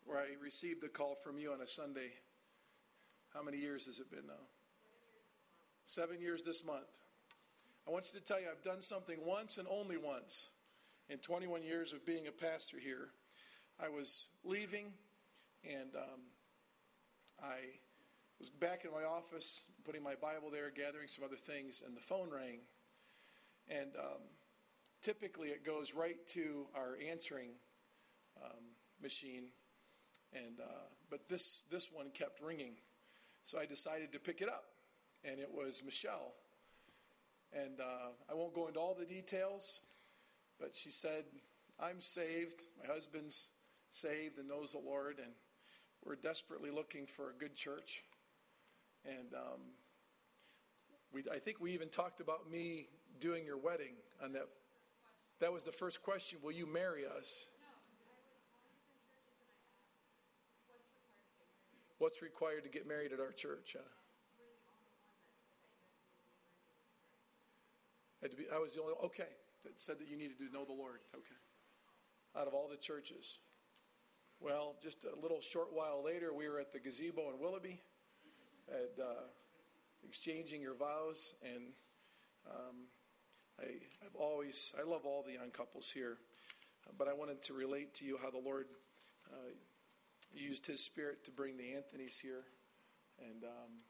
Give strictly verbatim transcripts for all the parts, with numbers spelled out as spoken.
where I received a call from you on a Sunday. How many years has it been now? Seven years this month. I want you to tell you I've done something once and only once in twenty-one years of being a pastor here. I was leaving and um, I was back in my office, putting my Bible there, gathering some other things, and the phone rang. And um, typically it goes right to our answering um, machine, and uh, but this this one kept ringing, so I decided to pick it up, and it was Michelle. And uh, I won't go into all the details, but she said, "I'm saved. My husband's saved and knows the Lord, and we're desperately looking for a good church." And um, we, I think we even talked about me doing your wedding on that. That was the first question. Will you marry us? No, I was calling different churches and I asked, what's required to get married What's required to get married at at our church? our church? Uh, We're the only one that said that you had to be a believer in Jesus Christ. had to be, I was the only okay that said that you needed to know the Lord. Okay, out of all the churches. Well, just a little short while later, we were at the gazebo in Willoughby, and uh, exchanging your vows, and um, I, I've always, I love all the young couples here, but I wanted to relate to you how the Lord uh, used His Spirit to bring the Anthonys here, and um,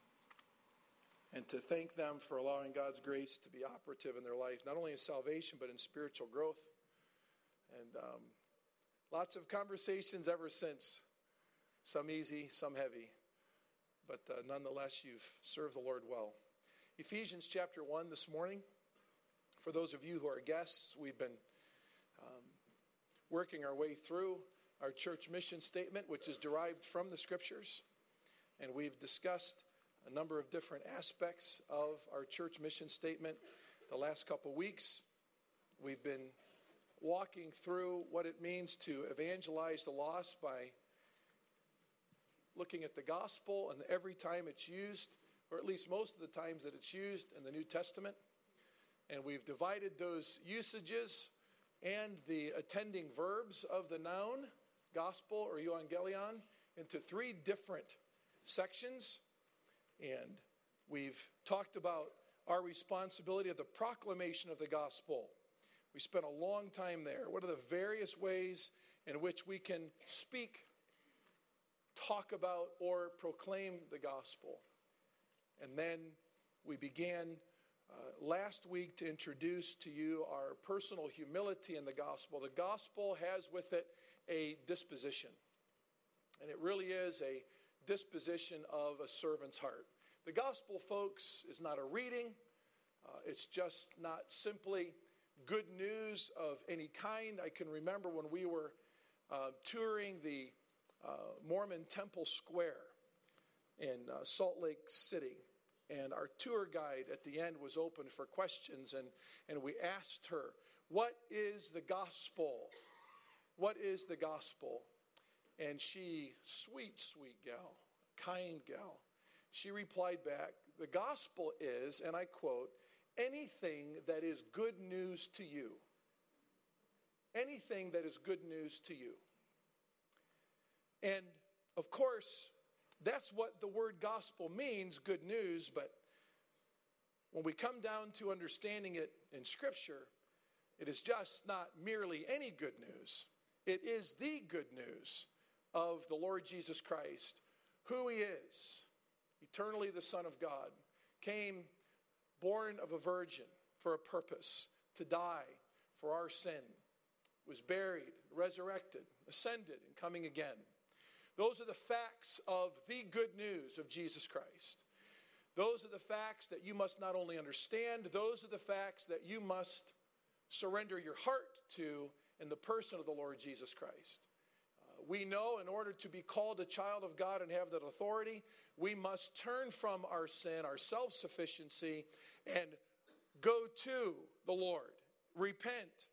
and to thank them for allowing God's grace to be operative in their life, not only in salvation but in spiritual growth. And um, lots of conversations ever since, some easy, some heavy. But uh, nonetheless, you've served the Lord well. Ephesians chapter one this morning. For those of you who are guests, we've been um, working our way through our church mission statement, which is derived from the Scriptures. And we've discussed a number of different aspects of our church mission statement the last couple weeks. We've been walking through what it means to evangelize the lost by looking at the gospel, and every time it's used, or at least most of the times that it's used in the New Testament. And we've divided those usages and the attending verbs of the noun, gospel or euangelion, into three different sections. And we've talked about our responsibility of the proclamation of the gospel. We spent a long time there. What are the various ways in which we can speak, talk about, or proclaim the gospel? And then we began uh, last week to introduce to you our personal humility in the gospel. The gospel has with it a disposition. And it really is a disposition of a servant's heart. The gospel, folks, is not a reading. Uh, it's just not simply good news of any kind. I can remember when we were uh, touring the uh, Mormon Temple Square in uh, Salt Lake City, and our tour guide at the end was open for questions, and, and we asked her, "What is the gospel? What is the gospel?" And she, sweet, sweet gal, kind gal, she replied back, "The gospel is," and I quote, "anything that is good news to you." Anything that is good news to you. And, of course, that's what the word gospel means, good news, but when we come down to understanding it in Scripture, it is just not merely any good news. It is the good news of the Lord Jesus Christ, who He is, eternally the Son of God, came born of a virgin for a purpose, to die for our sin, was buried, resurrected, ascended, and coming again. Those are the facts of the good news of Jesus Christ. Those are the facts that you must not only understand, those are the facts that you must surrender your heart to in the person of the Lord Jesus Christ. Uh, we know in order to be called a child of God and have that authority, we must turn from our sin, our self-sufficiency, and go to the Lord. Repent.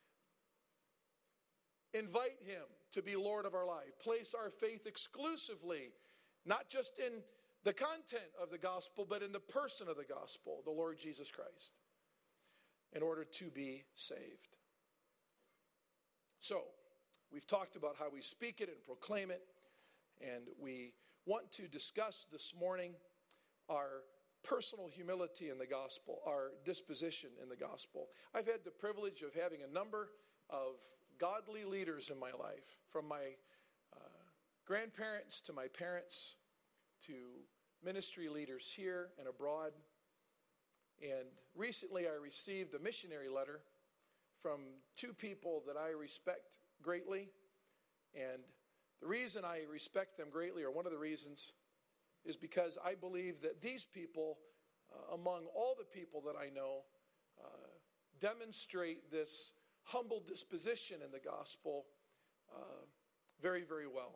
Invite Him to be Lord of our life. Place our faith exclusively, not just in the content of the gospel, but in the person of the gospel, the Lord Jesus Christ, in order to be saved. So, we've talked about how we speak it and proclaim it. And we want to discuss this morning our personal humility in the gospel, our disposition in the gospel. I've had the privilege of having a number of godly leaders in my life, from my uh, grandparents to my parents to ministry leaders here and abroad. And recently I received a missionary letter from two people that I respect greatly. And the reason I respect them greatly, or one of the reasons, is because I believe that these people, uh, among all the people that I know, uh, demonstrate this humble disposition in the gospel uh, very, very well.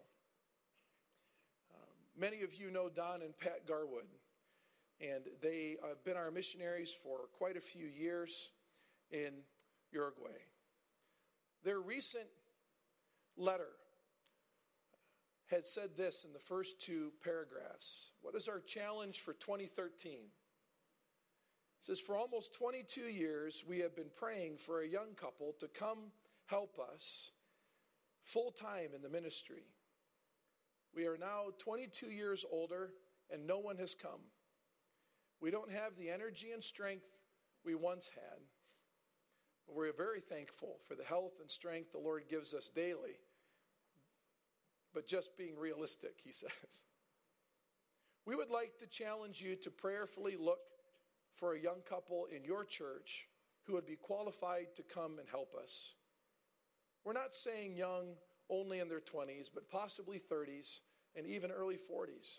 Um, many of you know Don and Pat Garwood, and they have been our missionaries for quite a few years in Uruguay. Their recent letter had said this in the first two paragraphs. What is our challenge for twenty thirteen? It says, for almost twenty-two years, we have been praying for a young couple to come help us full-time in the ministry. We are now twenty-two years older, and no one has come. We don't have the energy and strength we once had. But we're very thankful for the health and strength the Lord gives us daily. But just being realistic, he says. We would like to challenge you to prayerfully look for a young couple in your church who would be qualified to come and help us. We're not saying young only in their twenties, but possibly thirties and even early forties.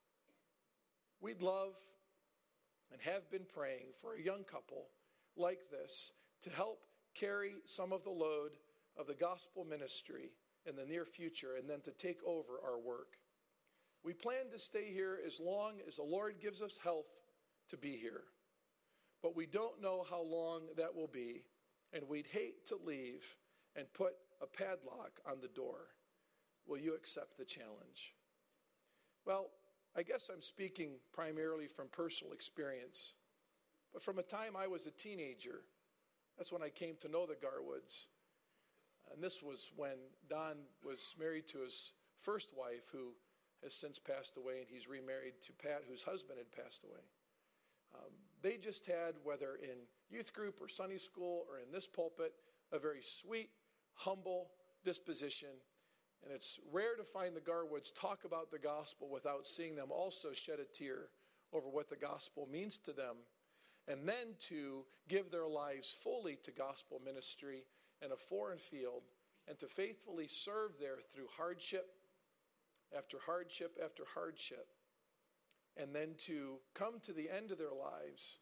We'd love and have been praying for a young couple like this to help carry some of the load of the gospel ministry in the near future, and then to take over our work. We plan to stay here as long as the Lord gives us health to be here. But we don't know how long that will be, and we'd hate to leave and put a padlock on the door. Will you accept the challenge? Well, I guess I'm speaking primarily from personal experience. But from a time I was a teenager, that's when I came to know the Garwoods. And this was when Don was married to his first wife, who has since passed away, and he's remarried to Pat, whose husband had passed away. Um, they just had, whether in youth group or Sunday school or in this pulpit, a very sweet, humble disposition. And it's rare to find the Garwoods talk about the gospel without seeing them also shed a tear over what the gospel means to them, and then to give their lives fully to gospel ministry in a foreign field, and to faithfully serve there through hardship after hardship after hardship, and then to come to the end of their lives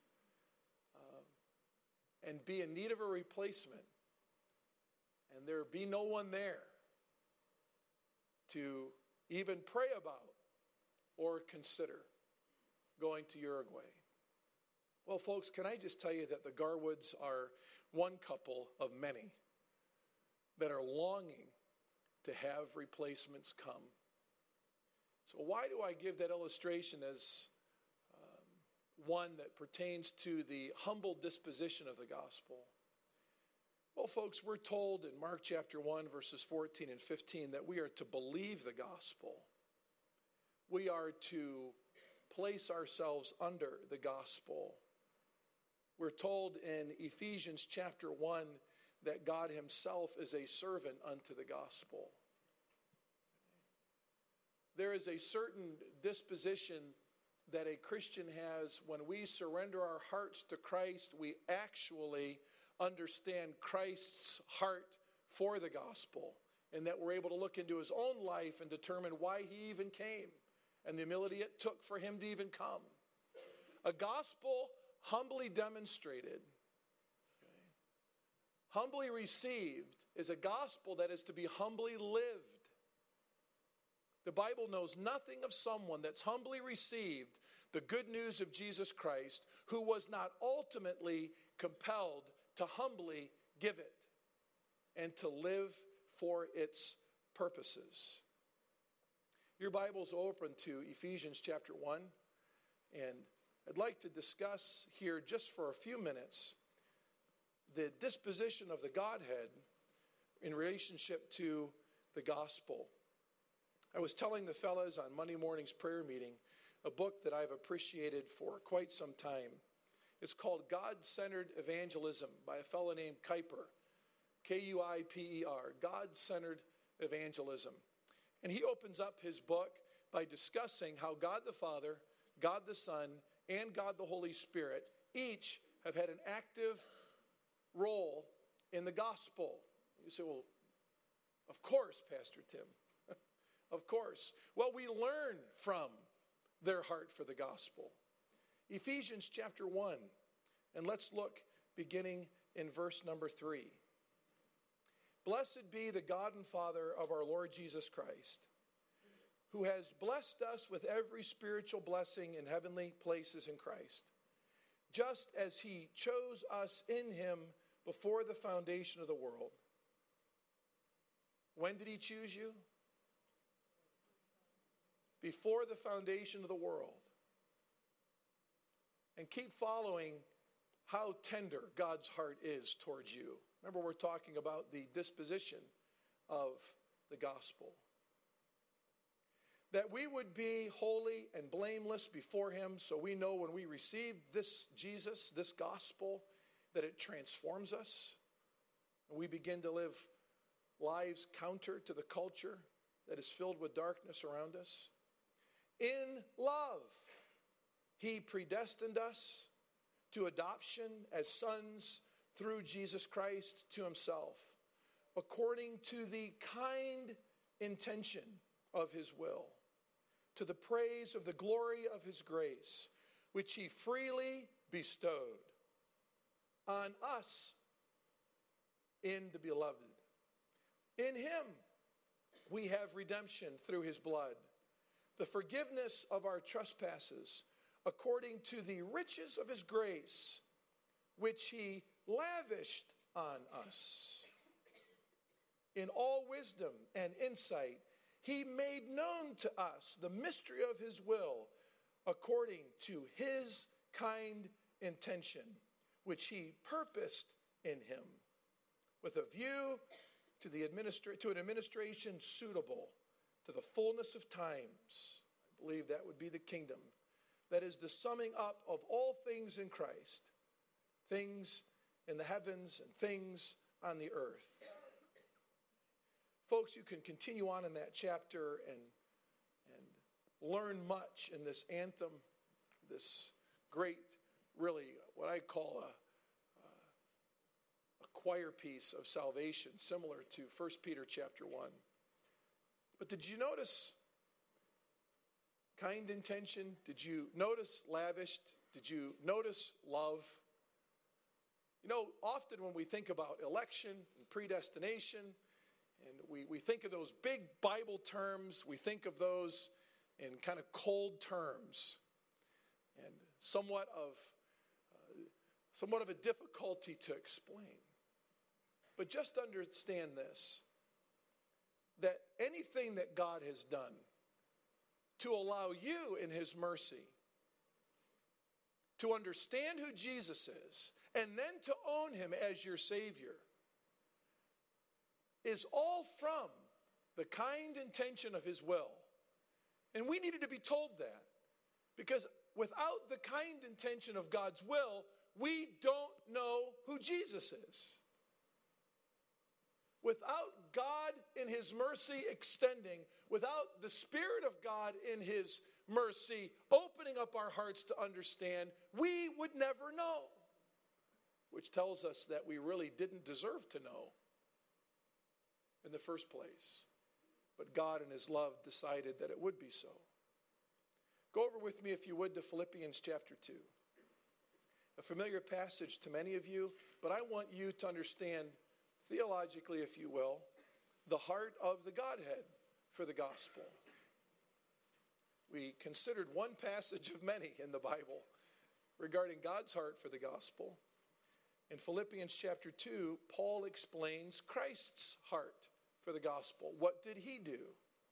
uh, and be in need of a replacement, and there be no one there to even pray about or consider going to Uruguay. Well, folks, can I just tell you that the Garwoods are one couple of many that are longing to have replacements come. So why do I give that illustration as um, one that pertains to the humble disposition of the gospel? Well, folks, we're told in Mark chapter one, verses fourteen and fifteen, that we are to believe the gospel. We are to place ourselves under the gospel. We're told in Ephesians chapter one that God himself is a servant unto the gospel. There is a certain disposition that a Christian has when we surrender our hearts to Christ. We actually understand Christ's heart for the gospel, and that we're able to look into his own life and determine why he even came and the humility it took for him to even come. A gospel humbly demonstrated, humbly received, is a gospel that is to be humbly lived. The Bible knows nothing of someone that's humbly received the good news of Jesus Christ who was not ultimately compelled to humbly give it and to live for its purposes. Your Bible's open to Ephesians chapter one, and I'd like to discuss here just for a few minutes the disposition of the Godhead in relationship to the gospel. I was telling the fellas on Monday morning's prayer meeting a book that I've appreciated for quite some time. It's called God-Centered Evangelism by a fellow named Kuyper, K U I P E R, God-Centered Evangelism. And he opens up his book by discussing how God the Father, God the Son, and God the Holy Spirit each have had an active role in the gospel. You say, well, of course, Pastor Tim. Of course. Well, we learn from their heart for the gospel. Ephesians chapter one, and let's look beginning in verse number three. Blessed be the God and Father of our Lord Jesus Christ, who has blessed us with every spiritual blessing in heavenly places in Christ, just as he chose us in him before the foundation of the world. When did he choose you? Before the foundation of the world. And keep following how tender God's heart is towards you. Remember, we're talking about the disposition of the gospel. That we would be holy and blameless before him, so we know when we receive this Jesus, this gospel, that it transforms us. And we begin to live lives counter to the culture that is filled with darkness around us. In love, he predestined us to adoption as sons through Jesus Christ to himself, according to the kind intention of his will, to the praise of the glory of his grace, which he freely bestowed on us in the beloved. In him we have redemption through his blood, the forgiveness of our trespasses, according to the riches of his grace, which he lavished on us. In all wisdom and insight, he made known to us the mystery of his will, according to his kind intention, which he purposed in him, with a view to the administra- to an administration suitable to the fullness of times. I believe that would be the kingdom. That is the summing up of all things in Christ, things in the heavens and things on the earth. Folks, you can continue on in that chapter and, and learn much in this anthem, this great, really, what I call a, a choir piece of salvation, similar to First Peter chapter one. But did you notice kind intention? Did you notice lavished? Did you notice love? You know, often when we think about election and predestination, and we, we think of those big Bible terms, we think of those in kind of cold terms and somewhat of uh, somewhat of a difficulty to explain. But just understand this, that anything that God has done to allow you in his mercy to understand who Jesus is and then to own him as your Savior is all from the kind intention of his will. And we needed to be told that, because without the kind intention of God's will, we don't know who Jesus is. Without God in his mercy extending, without the Spirit of God in his mercy opening up our hearts to understand, we would never know. Which tells us that we really didn't deserve to know in the first place. But God in his love decided that it would be so. Go over with me, if you would, to Philippians chapter two. A familiar passage to many of you, but I want you to understand theologically, if you will, the heart of the Godhead for the gospel. We considered one passage of many in the Bible regarding God's heart for the gospel. In Philippians chapter two, Paul explains Christ's heart for the gospel. What did he do? It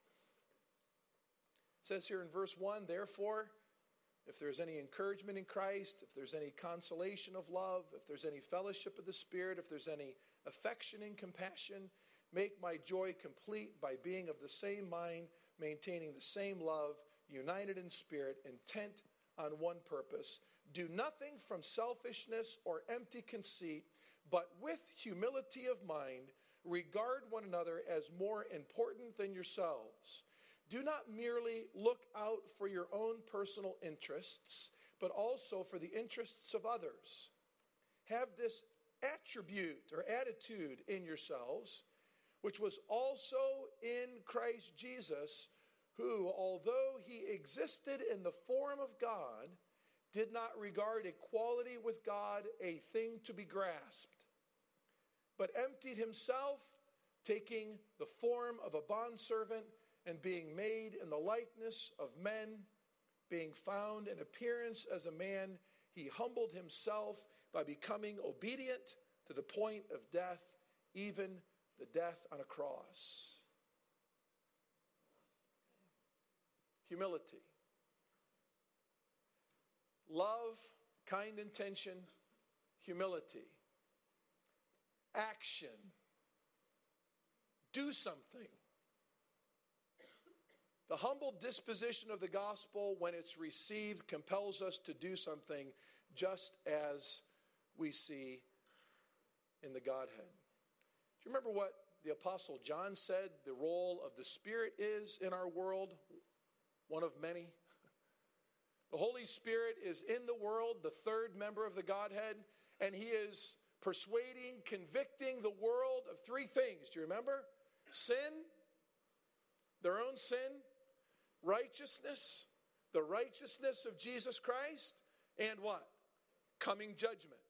says here in verse one, therefore, if there's any encouragement in Christ, if there's any consolation of love, if there's any fellowship of the Spirit, if there's any affection and compassion, Make my joy complete by being of the same mind, maintaining the same love, united in spirit, intent on one purpose. Do nothing from selfishness or empty conceit, but with humility of mind, regard one another as more important than yourselves. Do not merely look out for your own personal interests, but also for the interests of others. Have this attribute or attitude in yourselves, which was also in Christ Jesus, who, although he existed in the form of God, did not regard equality with God a thing to be grasped, but emptied himself, taking the form of a bondservant and being made in the likeness of men, being found in appearance as a man, he humbled himself by becoming obedient to the point of death, even the death on a cross. Humility. Love, kind intention, humility. Action. Do something. The humble disposition of the gospel, when it's received, compels us to do something, just as we see in the Godhead. Do you remember what the Apostle John said the role of the Spirit is in our world? One of many. The Holy Spirit is in the world, the third member of the Godhead, and he is persuading, convicting the world of three things. Do you remember? Sin, their own sin, righteousness, the righteousness of Jesus Christ, and what? Coming judgment.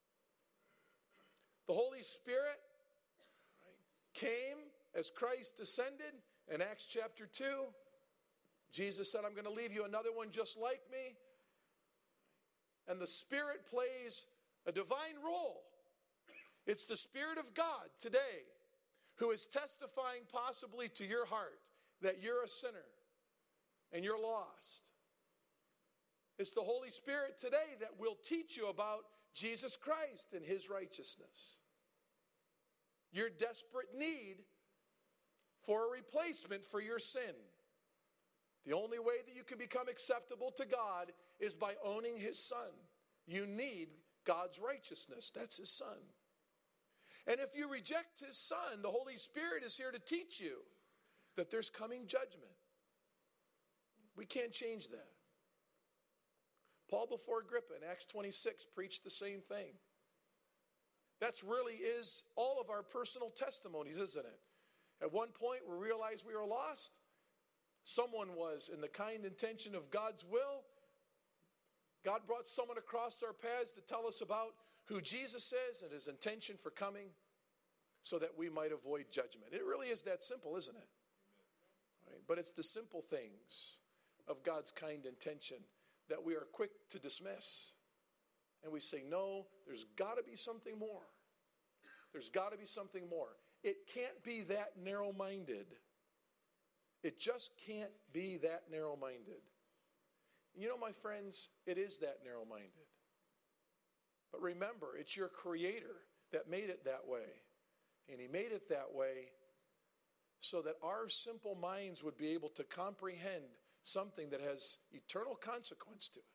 The Holy Spirit came as Christ descended in Acts chapter two. Jesus said, I'm going to leave you another one just like me. And the Spirit plays a divine role. It's the Spirit of God today who is testifying possibly to your heart that you're a sinner and you're lost. It's the Holy Spirit today that will teach you about Jesus Christ and his righteousness. Your desperate need for a replacement for your sin. The only way that you can become acceptable to God is by owning his Son. You need God's righteousness. That's his Son. And if you reject his Son, the Holy Spirit is here to teach you that there's coming judgment. We can't change that. Paul before Agrippa in Acts twenty-six preached the same thing. That's really is all of our personal testimonies, isn't it? At one point we realized we were lost. Someone was in the kind intention of God's will. God brought someone across our paths to tell us about who Jesus is and his intention for coming so that we might avoid judgment. It really is that simple, isn't it? All right, but it's the simple things of God's kind intention that we are quick to dismiss. And we say, no, there's got to be something more. There's got to be something more. It can't be that narrow-minded. It just can't be that narrow-minded. You know, my friends, it is that narrow-minded. But remember, it's your Creator that made it that way. And he made it that way so that our simple minds would be able to comprehend something that has eternal consequence to it.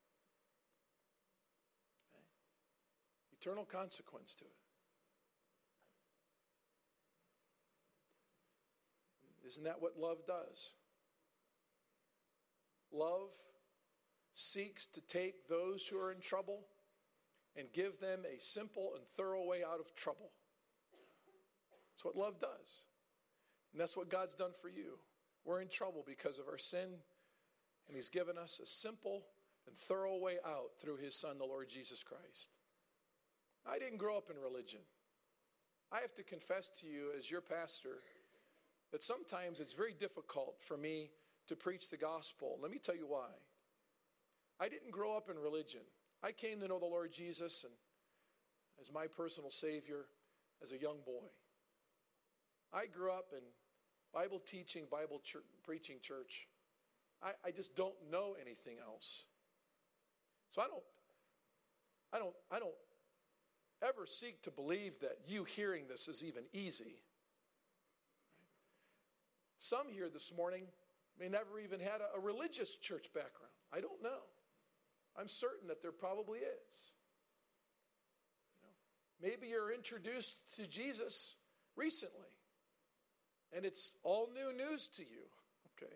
Okay? Eternal consequence to it. Isn't that what love does? Love seeks to take those who are in trouble and give them a simple and thorough way out of trouble. That's what love does. And that's what God's done for you. We're in trouble because of our sin, and he's given us a simple and thorough way out through his Son, the Lord Jesus Christ. I didn't grow up in religion. I have to confess to you as your pastor that sometimes it's very difficult for me to preach the gospel. Let me tell you why. I didn't grow up in religion. I came to know the Lord Jesus and as my personal Savior as a young boy. I grew up in Bible teaching, Bible ch- preaching church. I, I just don't know anything else. So I don't, I don't, I don't ever seek to believe that you hearing this is even easy. Some here this morning may never even had a, a religious church background. I don't know. I'm certain that there probably is. You know, maybe you're introduced to Jesus recently, and it's all new news to you, okay?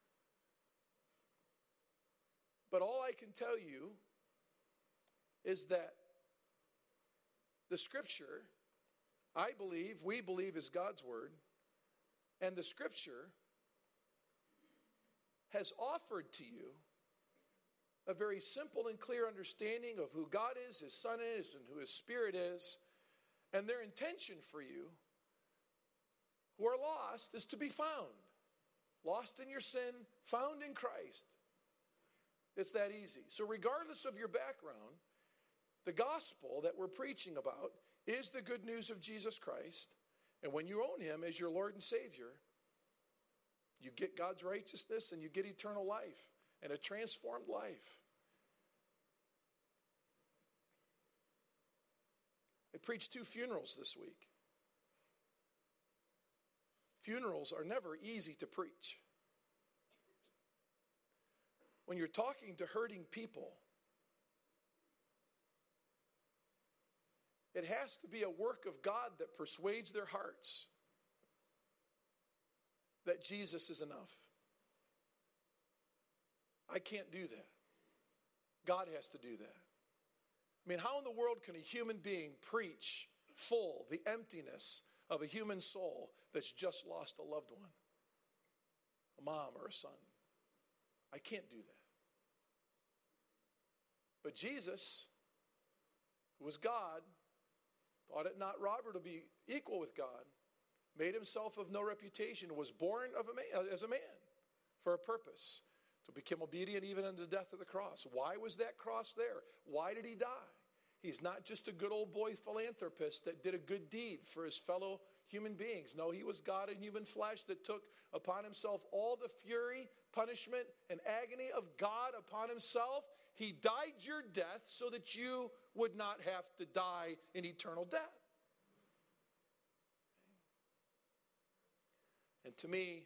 But all I can tell you is that the Scripture, I believe, we believe, is God's Word, and the Scripture has offered to you a very simple and clear understanding of who God is, His Son is, and who His Spirit is, and their intention for you who are lost is to be found. Lost in your sin, found in Christ. It's that easy. So regardless of your background, the gospel that we're preaching about is the good news of Jesus Christ. And when you own Him as your Lord and Savior, you get God's righteousness and you get eternal life and a transformed life. I preached two funerals this week. Funerals are never easy to preach. When you're talking to hurting people, it has to be a work of God that persuades their hearts that Jesus is enough. I can't do that. God has to do that. I mean, how in the world can a human being preach full the emptiness of a human soul that's just lost a loved one? A mom or a son. I can't do that. But Jesus, who was God, thought it not robbery to be equal with God, made Himself of no reputation, was born of a man, as a man for a purpose, to become obedient even unto the death of the cross. Why was that cross there? Why did He die? He's not just a good old boy philanthropist that did a good deed for his fellow human beings. No, He was God in human flesh that took upon Himself all the fury, punishment, and agony of God upon Himself. He died your death so that you would not have to die in eternal death. And to me,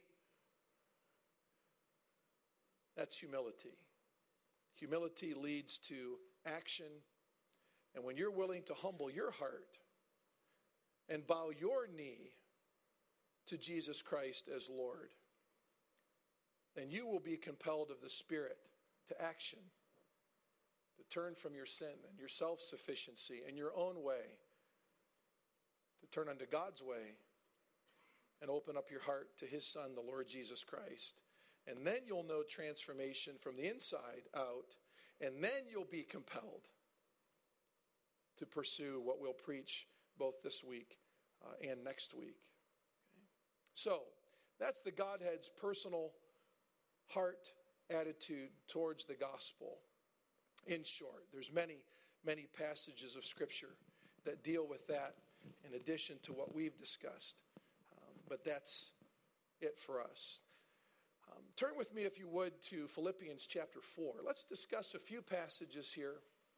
that's humility. Humility leads to action. And when you're willing to humble your heart and bow your knee to Jesus Christ as Lord, then you will be compelled of the Spirit to action, to turn from your sin and your self-sufficiency and your own way, to turn unto God's way and open up your heart to His Son, the Lord Jesus Christ. And then you'll know transformation from the inside out, and then you'll be compelled to pursue what we'll preach both this week uh, and next week. Okay? So, that's the Godhead's personal heart attitude towards the gospel. In short, there's many, many passages of Scripture that deal with that in addition to what we've discussed. Um, but that's it for us. Um, turn with me, if you would, to Philippians chapter four. Let's discuss a few passages here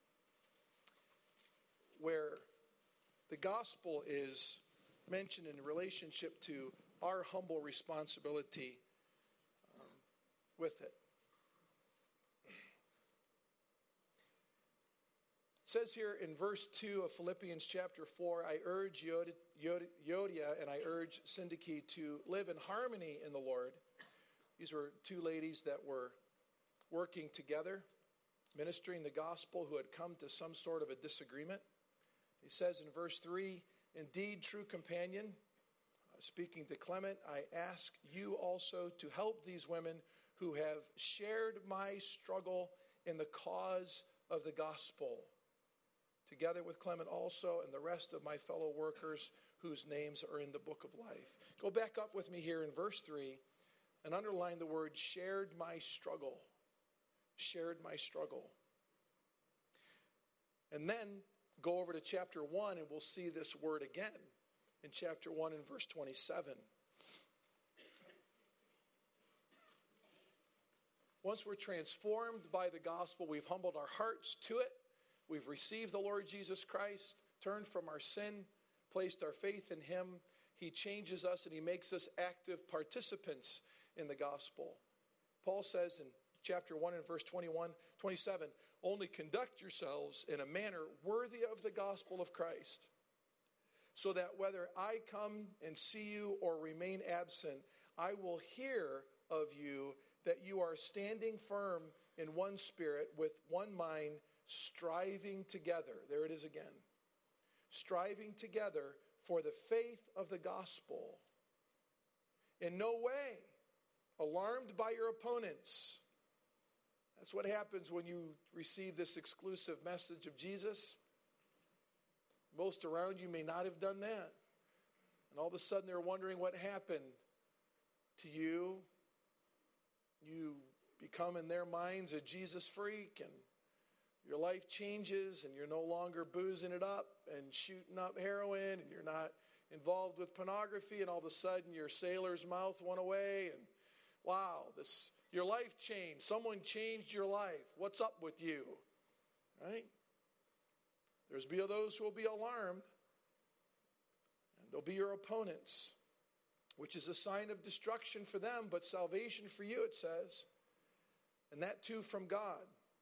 where the gospel is mentioned in relationship to our humble responsibility um, with it. It says here in verse two of Philippians chapter four, I urge Euodia and I urge Syntyche to live in harmony in the Lord. These were two ladies that were working together, ministering the gospel, who had come to some sort of a disagreement. He says in verse three, indeed, true companion, uh, speaking to Clement, I ask you also to help these women who have shared my struggle in the cause of the gospel, together with Clement also and the rest of my fellow workers whose names are in the book of life. Go back up with me here in verse three and underline the word shared my struggle. Shared my struggle. And then go over to chapter one and we'll see this word again in chapter one and verse twenty-seven. Once we're transformed by the gospel, we've humbled our hearts to it. We've received the Lord Jesus Christ, turned from our sin, placed our faith in Him, he changes us and he makes us active participants in the gospel. Paul says in chapter one and verse twenty-one, twenty-seven, only conduct yourselves in a manner worthy of the gospel of Christ, so that whether I come and see you or remain absent, I will hear of you that you are standing firm in one spirit, with one mind, striving together. There it is again. Striving together for the faith of the gospel. In no way alarmed by your opponents. That's what happens when you receive this exclusive message of Jesus. Most around you may not have done that. And all of a sudden they're wondering what happened to you. You become in their minds a Jesus freak, and your life changes, and you're no longer boozing it up and shooting up heroin, and you're not involved with pornography, and all of a sudden your sailor's mouth went away, and wow, this your life changed. Someone changed your life. What's up with you? Right? There's be those who will be alarmed, and they'll be your opponents, which is a sign of destruction for them, but salvation for you, it says. And that too from God.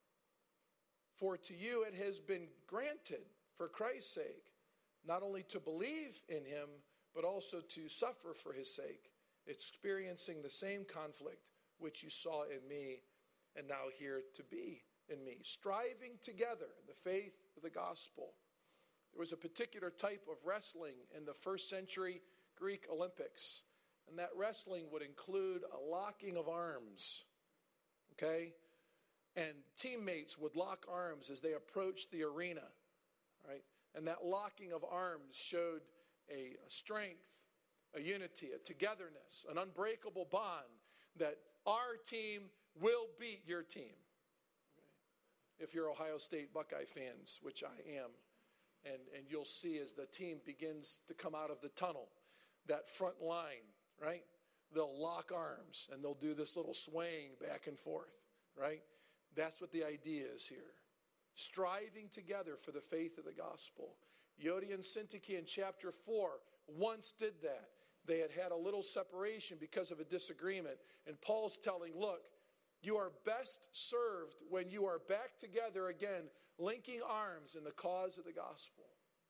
For to you it has been granted, for Christ's sake, not only to believe in him, but also to suffer for his sake, experiencing the same conflict which you saw in me and now here to be in me. Striving together in the faith of the gospel. There was a particular type of wrestling in the first century Greek Olympics, and that wrestling would include a locking of arms. Okay? And teammates would lock arms as they approached the arena, right? And that locking of arms showed a, a strength, a unity, a togetherness, an unbreakable bond that our team will beat your team. Okay? If you're Ohio State Buckeye fans, which I am, and, and you'll see as the team begins to come out of the tunnel, that front line, right? They'll lock arms and they'll do this little swaying back and forth, right? That's what the idea is here. Striving together for the faith of the gospel. Euodia and Syntyche in chapter four once did that. They had had a little separation because of a disagreement. And Paul's telling, look, you are best served when you are back together again, linking arms in the cause of the gospel.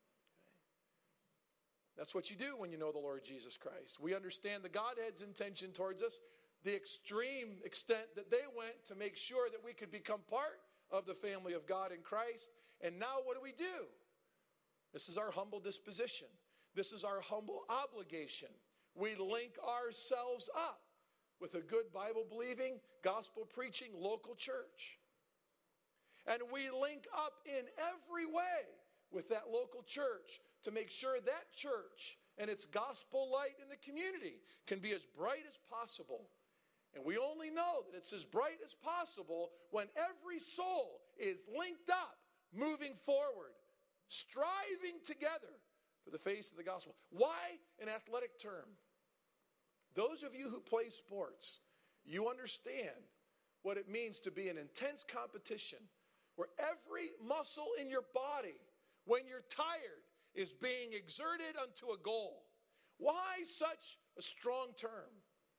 That's what you do when you know the Lord Jesus Christ. We understand the Godhead's intention towards us, the extreme extent that they went to make sure that we could become part of the family of God in Christ. And now what do we do? This is our humble disposition. This is our humble obligation. We link ourselves up with a good Bible-believing, gospel-preaching local church. And we link up in every way with that local church to make sure that church and its gospel light in the community can be as bright as possible. And we only know that it's as bright as possible when every soul is linked up, moving forward, striving together for the face of the gospel. Why an athletic term? Those of you who play sports, you understand what it means to be in intense competition where every muscle in your body, when you're tired, is being exerted unto a goal. Why such a strong term?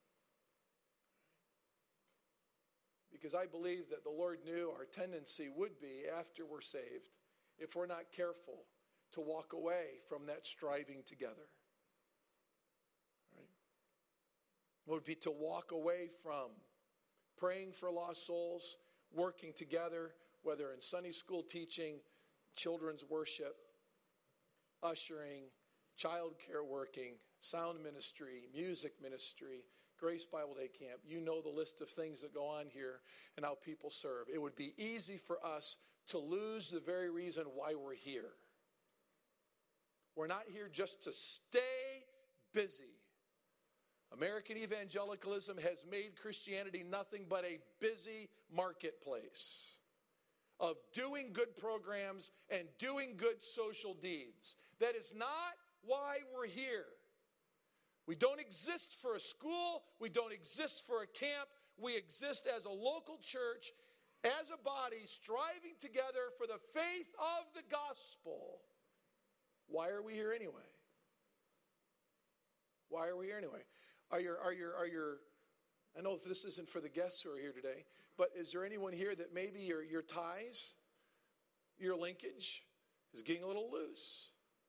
Because I believe that the Lord knew our tendency would be, after we're saved, if we're not careful, to walk away from that striving together. Right? It would be to walk away from praying for lost souls, working together, whether in Sunday school teaching, children's worship, ushering, child care working, sound ministry, music ministry, Grace Bible Day Camp. You know the list of things that go on here and how people serve. It would be easy for us to lose the very reason why we're here. We're not here just to stay busy. American evangelicalism has made Christianity nothing but a busy marketplace of doing good programs and doing good social deeds. That is not why we're here. We don't exist for a school. We don't exist for a camp. We exist as a local church, as a body, striving together for the faith of the gospel. Why are we here anyway? Why are we here anyway? Are your, are your, are your, I know this isn't for the guests who are here today, but is there anyone here that maybe your, your ties, your linkage is getting a little loose?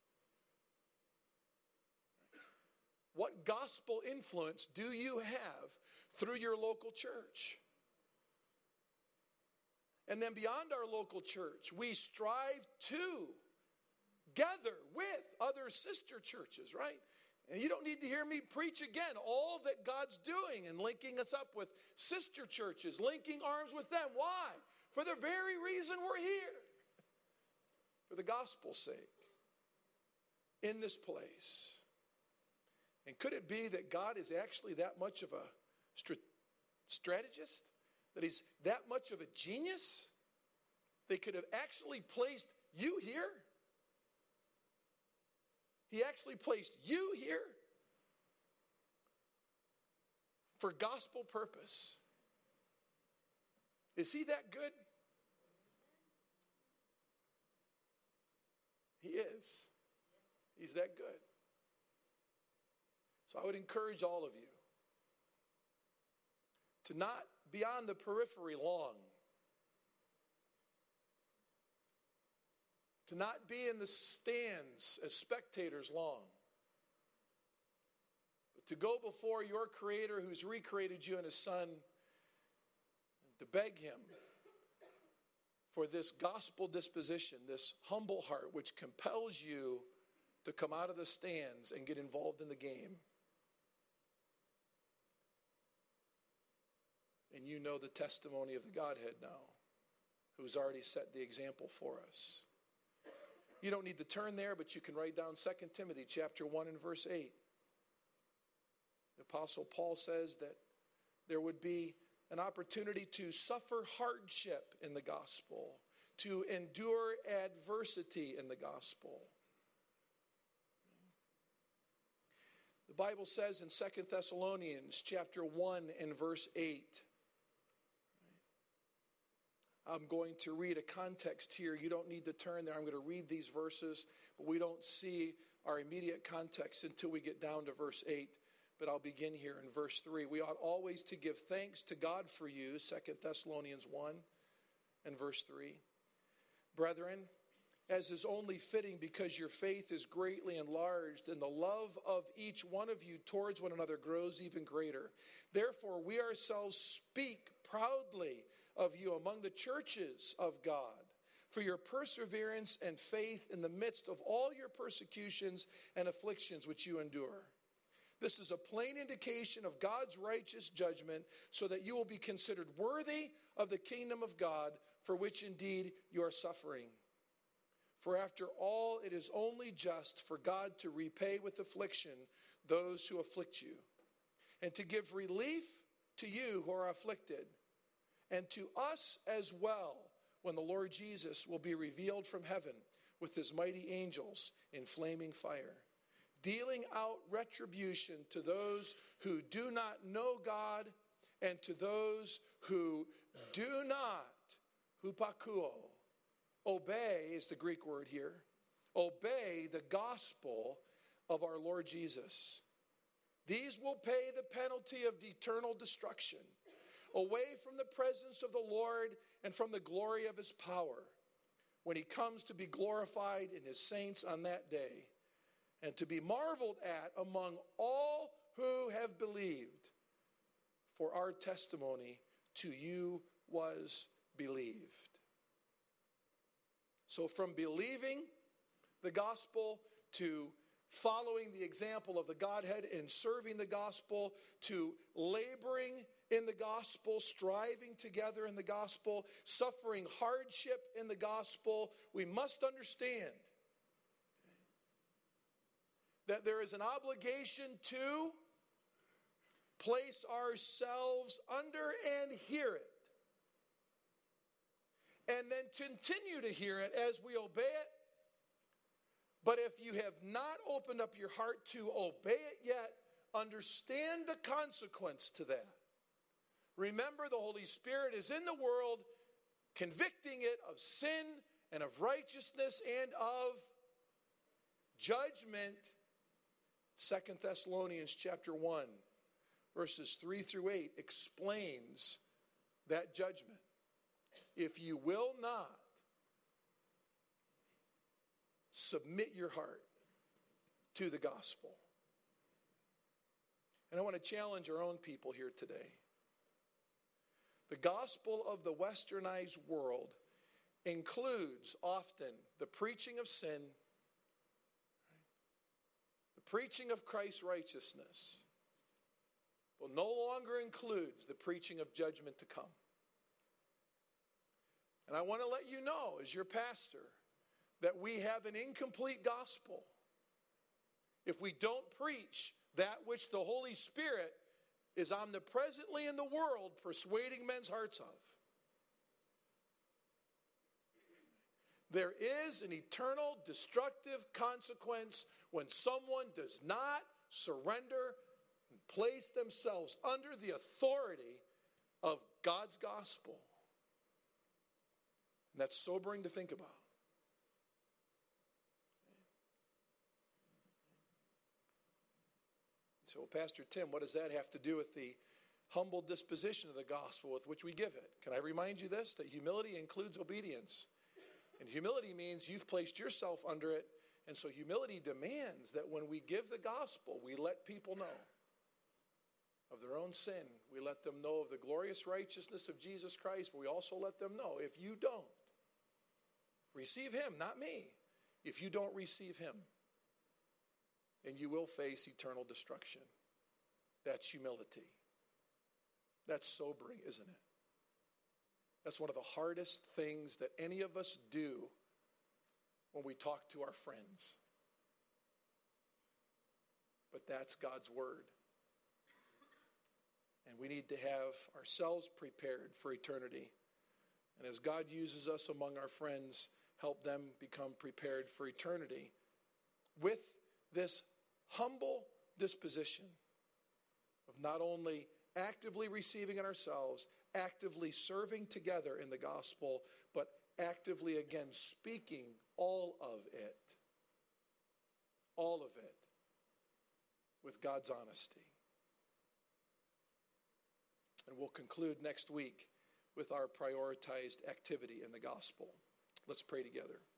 What gospel influence do you have through your local church? And then beyond our local church, we strive to gather with other sister churches, right? And you don't need to hear me preach again all that God's doing and linking us up with sister churches, linking arms with them. Why? For the very reason we're here. For the gospel's sake. In this place. And could it be that God is actually that much of a strategist? That he's that much of a genius? They could have actually placed you here? He actually placed you here for gospel purpose. Is he that good? He is. He's that good. So I would encourage all of you to not be on the periphery long. To not be in the stands as spectators long. But to go before your Creator who's recreated you in His Son, to beg Him for this gospel disposition, this humble heart which compels you to come out of the stands and get involved in the game. And you know the testimony of the Godhead now, who's already set the example for us. You don't need to turn there, but you can write down Second Timothy chapter one and verse eight. The Apostle Paul says that there would be an opportunity to suffer hardship in the gospel, to endure adversity in the gospel. The Bible says in Second Thessalonians chapter one and verse eight, I'm going to read a context here. You don't need to turn there. I'm going to read these verses, but we don't see our immediate context until we get down to verse eight. But I'll begin here in verse three. We ought always to give thanks to God for you, Second Thessalonians one and verse three. Brethren, as is only fitting because your faith is greatly enlarged and the love of each one of you towards one another grows even greater. Therefore, we ourselves speak proudly of you among the churches of God for your perseverance and faith in the midst of all your persecutions and afflictions which you endure. This is a plain indication of God's righteous judgment, so that you will be considered worthy of the kingdom of God, for which indeed you are suffering. For after all, it is only just for God to repay with affliction those who afflict you, and to give relief to you who are afflicted, and to us as well, when the Lord Jesus will be revealed from heaven with his mighty angels in flaming fire, dealing out retribution to those who do not know God and to those who do not, hupakuo, obey is the Greek word here, obey the gospel of our Lord Jesus. These will pay the penalty of eternal destruction, away from the presence of the Lord and from the glory of his power, when he comes to be glorified in his saints on that day, and to be marveled at among all who have believed. For our testimony to you was believed. So from believing the gospel to following the example of the Godhead and serving the gospel, to laboring in the gospel, striving together in the gospel, suffering hardship in the gospel, we must understand that there is an obligation to place ourselves under and hear it. And then continue to hear it as we obey it. But if you have not opened up your heart to obey it yet, understand the consequence to that. Remember, the Holy Spirit is in the world, convicting it of sin and of righteousness and of judgment. Second Thessalonians chapter one, verses three through eight explains that judgment. If you will not submit your heart to the gospel. And I want to challenge our own people here today. The gospel of the westernized world includes often the preaching of sin, the preaching of Christ's righteousness, but no longer includes the preaching of judgment to come. And I want to let you know, as your pastor, that we have an incomplete gospel if we don't preach that which the Holy Spirit is omnipresently in the world persuading men's hearts of. There is an eternal destructive consequence when someone does not surrender and place themselves under the authority of God's gospel. And that's sobering to think about. So, well, Pastor Tim, what does that have to do with the humble disposition of the gospel with which we give it? Can I remind you this, that humility includes obedience. And humility means you've placed yourself under it. And so humility demands that when we give the gospel, we let people know of their own sin. We let them know of the glorious righteousness of Jesus Christ. But we also let them know, if you don't receive him, not me, if you don't receive him, and you will face eternal destruction. That's humility. That's sobering, isn't it? That's one of the hardest things that any of us do when we talk to our friends. But that's God's word. And we need to have ourselves prepared for eternity. And as God uses us among our friends, help them become prepared for eternity with this humble disposition of not only actively receiving it ourselves, actively serving together in the gospel, but actively again speaking all of it, all of it, with God's honesty. And we'll conclude next week with our prioritized activity in the gospel. Let's pray together.